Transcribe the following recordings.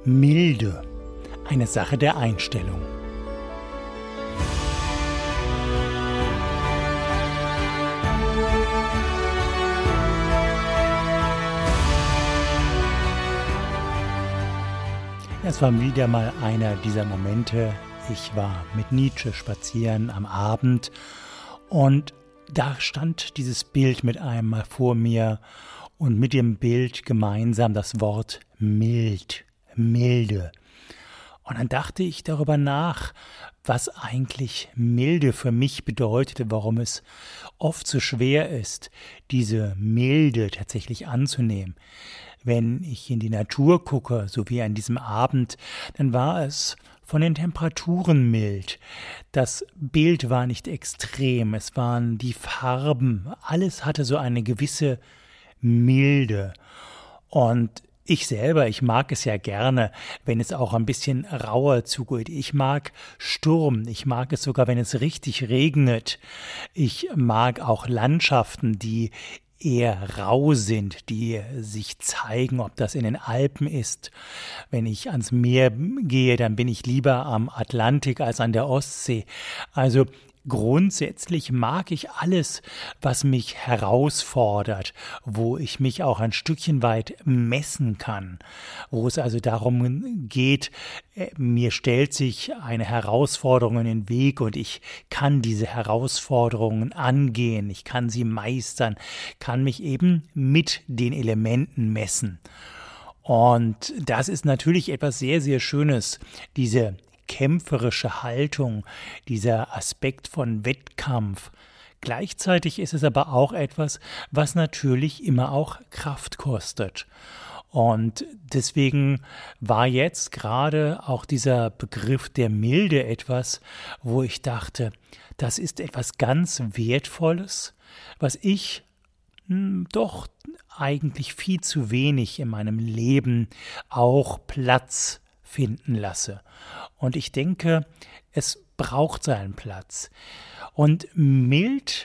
Milde, eine Sache der Einstellung. Es war wieder mal einer dieser Momente. Ich war mit Nietzsche spazieren am Abend und da stand dieses Bild mit einmal vor mir und mit dem Bild gemeinsam das Wort mild, milde. Und dann dachte ich darüber nach, was eigentlich Milde für mich bedeutet, warum es oft so schwer ist, diese Milde tatsächlich anzunehmen. Wenn ich in die Natur gucke, so wie an diesem Abend, dann war es von den Temperaturen mild. Das Bild war nicht extrem, es waren die Farben, alles hatte so eine gewisse Milde. Und ich selber, ich mag es ja gerne, wenn es auch ein bisschen rauer zugeht. Ich mag Sturm, ich mag es sogar, wenn es richtig regnet. Ich mag auch Landschaften, die eher rau sind, die sich zeigen, ob das in den Alpen ist. Wenn ich ans Meer gehe, dann bin ich lieber am Atlantik als an der Ostsee. Also grundsätzlich mag ich alles, was mich herausfordert, wo ich mich auch ein Stückchen weit messen kann, wo es also darum geht, mir stellt sich eine Herausforderung in den Weg und ich kann diese Herausforderungen angehen, ich kann sie meistern, kann mich eben mit den Elementen messen. Und das ist natürlich etwas sehr, sehr Schönes, diese kämpferische Haltung, dieser Aspekt von Wettkampf. Gleichzeitig ist es aber auch etwas, was natürlich immer auch Kraft kostet. Und deswegen war jetzt gerade auch dieser Begriff der Milde etwas, wo ich dachte, das ist etwas ganz Wertvolles, was ich doch eigentlich viel zu wenig in meinem Leben auch Platz finden lasse. Und ich denke, es braucht seinen Platz. Und mild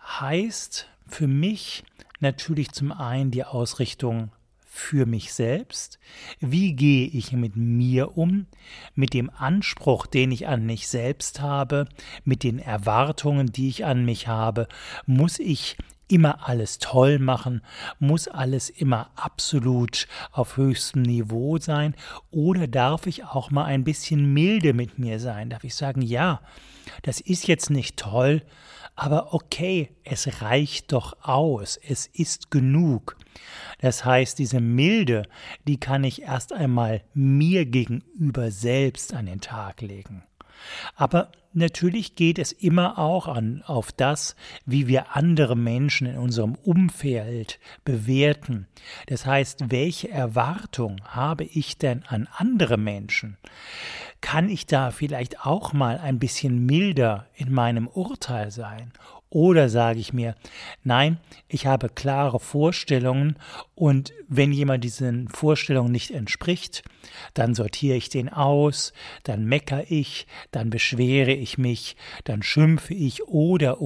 heißt für mich natürlich zum einen die Ausrichtung für mich selbst. Wie gehe ich mit mir um, mit dem Anspruch, den ich an mich selbst habe, mit den Erwartungen, die ich an mich habe? Muss ich immer alles toll machen? Muss alles immer absolut auf höchstem Niveau sein? Oder darf ich auch mal ein bisschen milde mit mir sein? Darf ich sagen, ja, das ist jetzt nicht toll, aber okay, es reicht doch aus, es ist genug. Das heißt, diese Milde, die kann ich erst einmal mir gegenüber selbst an den Tag legen. Aber natürlich geht es immer auch auf das, wie wir andere Menschen in unserem Umfeld bewerten. Das heißt, welche Erwartung habe ich denn an andere Menschen? Kann ich da vielleicht auch mal ein bisschen milder in meinem Urteil sein? Oder sage ich mir, nein, ich habe klare Vorstellungen und wenn jemand diesen Vorstellungen nicht entspricht, dann sortiere ich den aus, dann meckere ich, dann beschwere ich mich, dann schimpfe ich oder.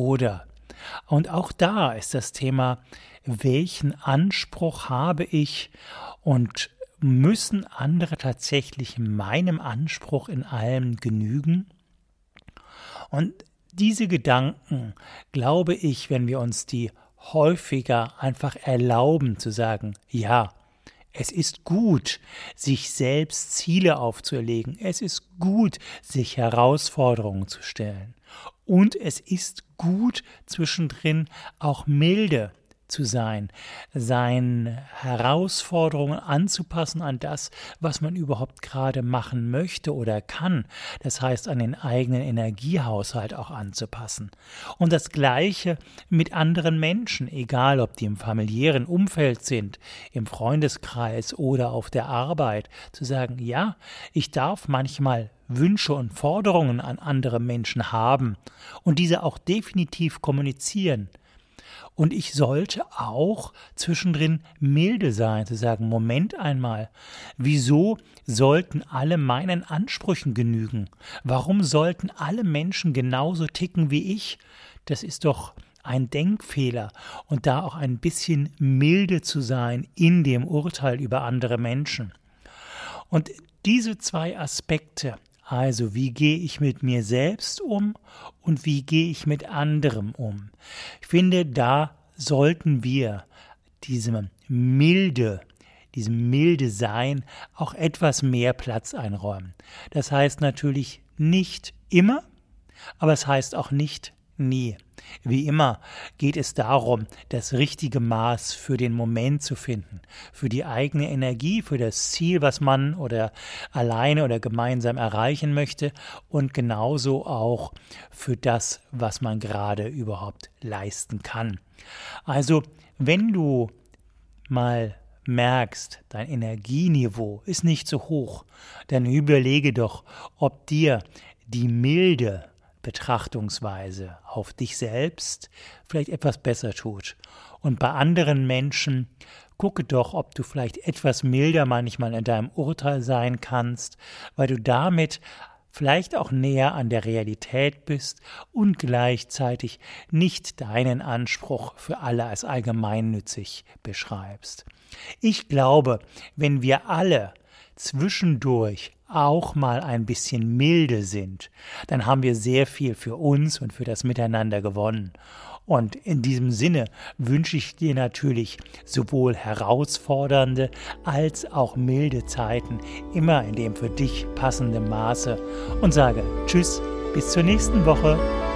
Und auch da ist das Thema, welchen Anspruch habe ich und müssen andere tatsächlich meinem Anspruch in allem genügen? Und diese Gedanken, glaube ich, wenn wir uns die häufiger einfach erlauben zu sagen, ja, es ist gut, sich selbst Ziele aufzuerlegen, es ist gut, sich Herausforderungen zu stellen und es ist gut, zwischendrin auch milde zu sein, seinen Herausforderungen anzupassen an das, was man überhaupt gerade machen möchte oder kann. Das heißt, an den eigenen Energiehaushalt auch anzupassen. Und das Gleiche mit anderen Menschen, egal ob die im familiären Umfeld sind, im Freundeskreis oder auf der Arbeit, zu sagen, ja, ich darf manchmal Wünsche und Forderungen an andere Menschen haben und diese auch definitiv kommunizieren. Und ich sollte auch zwischendrin milde sein, zu sagen, Moment einmal, wieso sollten alle meinen Ansprüchen genügen? Warum sollten alle Menschen genauso ticken wie ich? Das ist doch ein Denkfehler. Und da auch ein bisschen milde zu sein in dem Urteil über andere Menschen. Und diese zwei Aspekte, also wie gehe ich mit mir selbst um und wie gehe ich mit anderem um, ich finde, da sollten wir diesem milde Sein auch etwas mehr Platz einräumen. Das heißt natürlich nicht immer, aber es heißt auch nicht nie. Wie immer geht es darum, das richtige Maß für den Moment zu finden, für die eigene Energie, für das Ziel, was man oder alleine oder gemeinsam erreichen möchte und genauso auch für das, was man gerade überhaupt leisten kann. Also, wenn du mal merkst, dein Energieniveau ist nicht so hoch, dann überlege doch, ob dir die milde Betrachtungsweise auf dich selbst vielleicht etwas besser tut. Und bei anderen Menschen gucke doch, ob du vielleicht etwas milder manchmal in deinem Urteil sein kannst, weil du damit vielleicht auch näher an der Realität bist und gleichzeitig nicht deinen Anspruch für alle als allgemeinnützig beschreibst. Ich glaube, wenn wir alle zwischendurch auch mal ein bisschen milde sind, dann haben wir sehr viel für uns und für das Miteinander gewonnen. Und in diesem Sinne wünsche ich dir natürlich sowohl herausfordernde als auch milde Zeiten, immer in dem für dich passenden Maße und sage Tschüss, bis zur nächsten Woche.